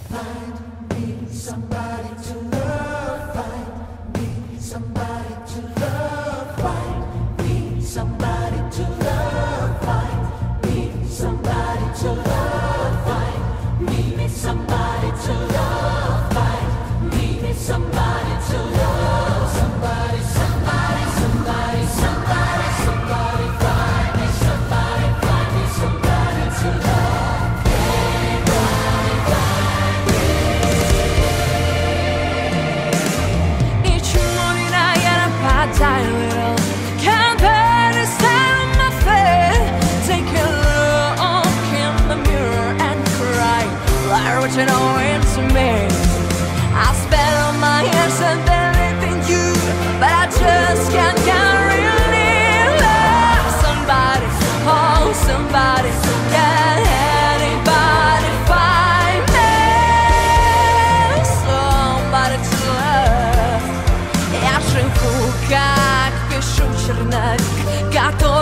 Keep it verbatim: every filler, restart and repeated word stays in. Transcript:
Find me somebody to love. Find me somebody to love. Find me somebody to love. Find me somebody to love. Find me somebody to love. Find me somebody to love. Somebody, somebody, somebody, somebody, somebody. Find me somebody. Find me somebody to love. Little compare the style of my face. Take a look in the mirror and cry. Like what you know into me. I spent all my years and believing you, but I just can't carry on. Love somebody, oh somebody. Can anybody find me somebody to love? Я живу как пишу черновик, готов